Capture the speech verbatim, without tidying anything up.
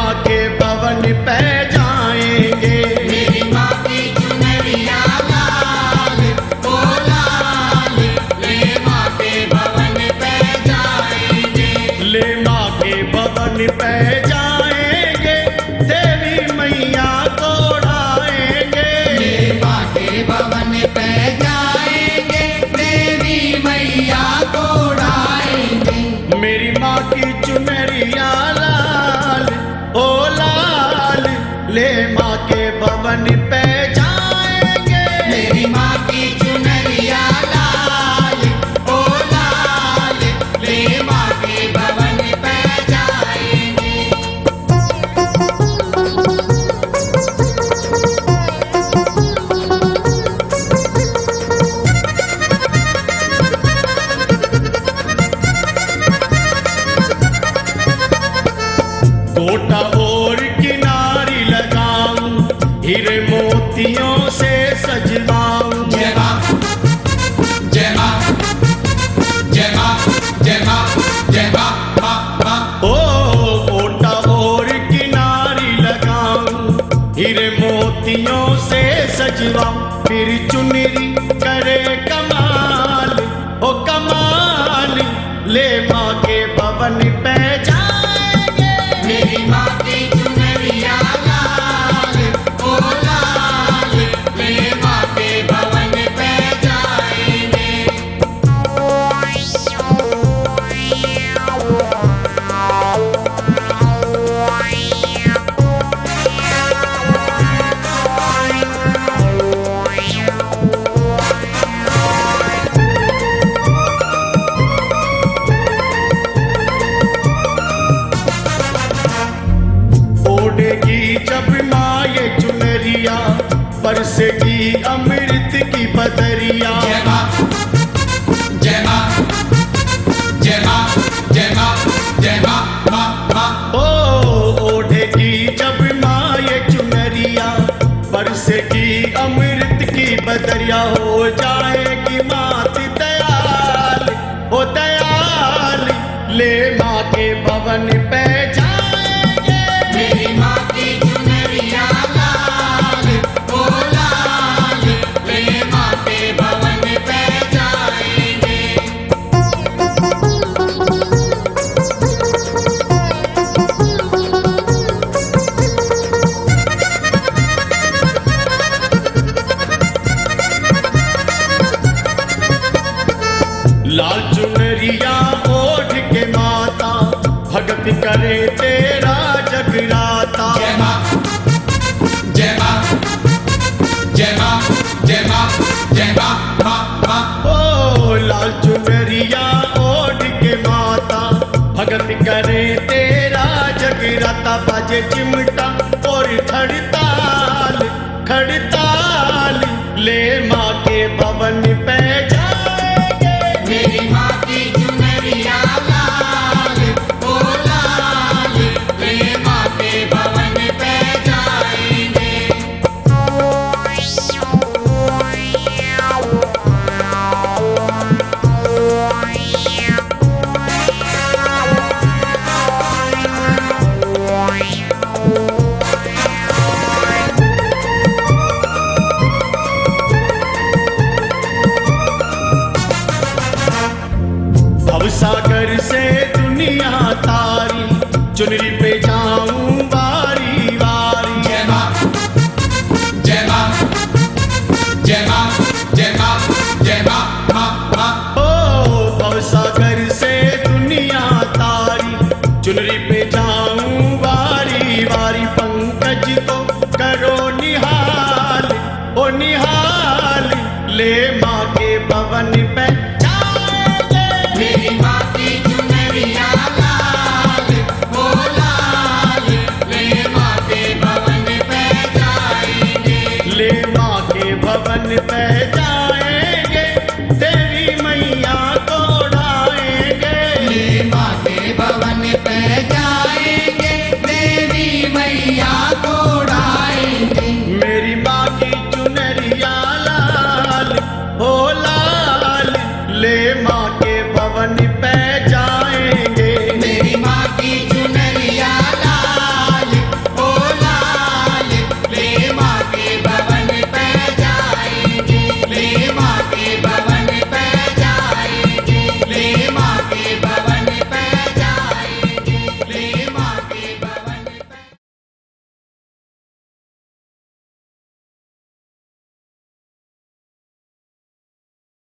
माँ के भवन पे जाएंगे। मेरी माँ की चुनरिया लाल ओ लाल, ले माँ के भवन पे जाएंगे। ले माँ के भवन पे जाएंगे, देवी मैया को उड़ाएंगे। ले माँ के भवन पे जाएंगे, देवी मैया को उड़ाएंगे। मेरी माँ की चुनरिया लाल ओ लाल, ले माँ के भवन पे जाएंगे। मेरी माँ की चुनरिया लाल ओ लाल, ले माँ के भवन पे जाएंगे। गोटा और किनारी लगाऊं, हीरे मोतियों से सजवाऊं। जय माँ जय माँ जय माँ जय माँ जय माँ माँ माँ। ओ गोटा और किनारी लगाऊं, हीरे मोतियों से सजवाऊं। फिर चुनरी करे कमाल ओ कमाल, ले माँ के भवन पे जाएंगे। मेरी माँ की चुनरिया लाल ओ लाल, ले माँ के भवन पे जाएंगे। ओढ़ेगी जब माँ ये चुनरिया, बरसेगी अमृत की बदरिया। जय माँ जय माँ जय माँ जय माँ जय माँ माँ माँ। ओ ओढ़ेगी जब माँ ये चुनरिया, बरसेगी अमृत की बदरिया। हो जाएगी मात दयाल ओ दयाल, ले माँ के भवन पे जाएंगे। मेरी माँ की चुनरिया लाल ओ लाल, ले माँ के भवन पे जाएंगे। लाल चुनरिया ओढ़ के माता, भगत करे तेरा जगराता। जय माँ जय माँ जय माँ जय माँ जय माँ माँ माँ। ओ लाल चुनरिया ओढ़ के माता, भगत करे तेरा जगराता। बाजे चिमटा और खड़ताल खड़ताल, ले माँ के भवन पे जाएंगे। मेरी माँ की चुनरिया लाल ओ लाल, ले माँ के भवन पे जाएंगे। भवसागर से दुनिया तारी, चुनरी पे जाऊं बारी बारी। जय माँ जय माँ जय माँ जय माँ जय माँ माँ माँ। ओ भवसागर से दुनिया तारी, चुनरी पे जाऊं बारी बारी। पंकज तो करो निहाल ओ निहाल, ले माँ के भवन पे जाएंगे। मेरी माँ की चुनरिया लाल ओ लाल, ले माँ के भवन पे जाएंगे। ले माँ के भवन पे जाएंगे, देवी मैया को उड़ाएंगे। ले माँ के भवन पे जा